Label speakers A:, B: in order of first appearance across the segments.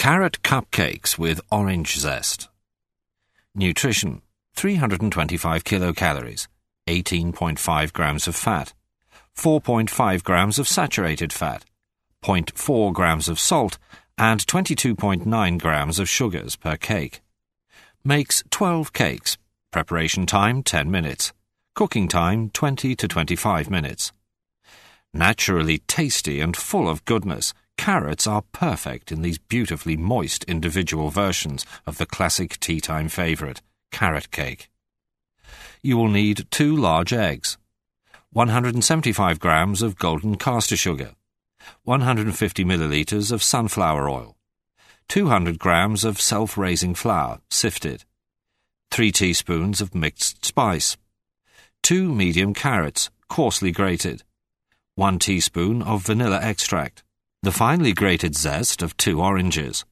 A: Carrot cupcakes with orange zest. Nutrition: 325 kilocalories, 18.5 grams of fat, 4.5 grams of saturated fat, 0.4 grams of salt, and 22.9 grams of sugars per cake. Makes 12 cakes. Preparation time 10 minutes. Cooking time 20 to 25 minutes. Naturally tasty and full of goodness, carrots are perfect in these beautifully moist individual versions of the classic tea-time favourite, carrot cake. You will need 2 large eggs, 175 grams of golden caster sugar, 150 millilitres of sunflower oil, 200 grams of self-raising flour, sifted, 3 teaspoons of mixed spice, 2 medium carrots, coarsely grated, 1 teaspoon of vanilla extract, the finely grated zest of 2 oranges,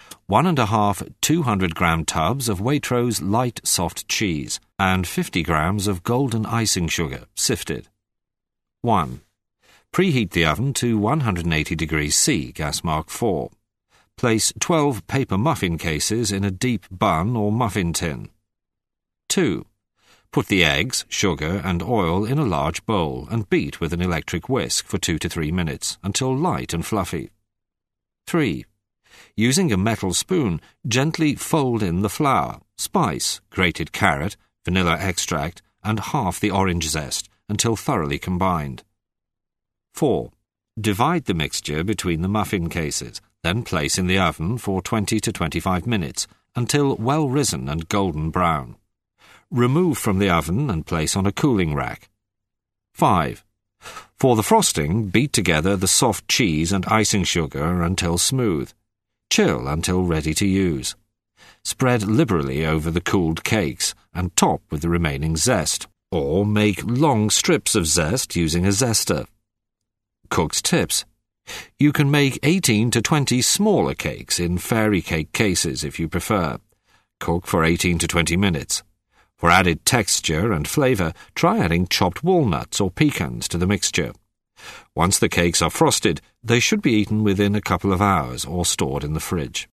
A: 1½ 200-gram tubs of Waitrose light soft cheese, and 50 grams of golden icing sugar, sifted. 1. Preheat the oven to 180 degrees C, gas mark 4. Place 12 paper muffin cases in a deep bun or muffin tin. 2. Put the eggs, sugar and oil in a large bowl and beat with an electric whisk for 2 to 3 minutes until light and fluffy. 3. Using a metal spoon, gently fold in the flour, spice, grated carrot, vanilla extract and half the orange zest until thoroughly combined. 4. Divide the mixture between the muffin cases, then place in the oven for 20 to 25 minutes until well risen and golden brown. Remove from the oven and place on a cooling rack. 5. For the frosting, beat together the soft cheese and icing sugar until smooth. Chill until ready to use. Spread liberally over the cooled cakes and top with the remaining zest, or make long strips of zest using a zester. Cook's tips: you can make 18 to 20 smaller cakes in fairy cake cases if you prefer. Cook for 18 to 20 minutes. For added texture and flavour, try adding chopped walnuts or pecans to the mixture. Once the cakes are frosted, they should be eaten within a couple of hours or stored in the fridge.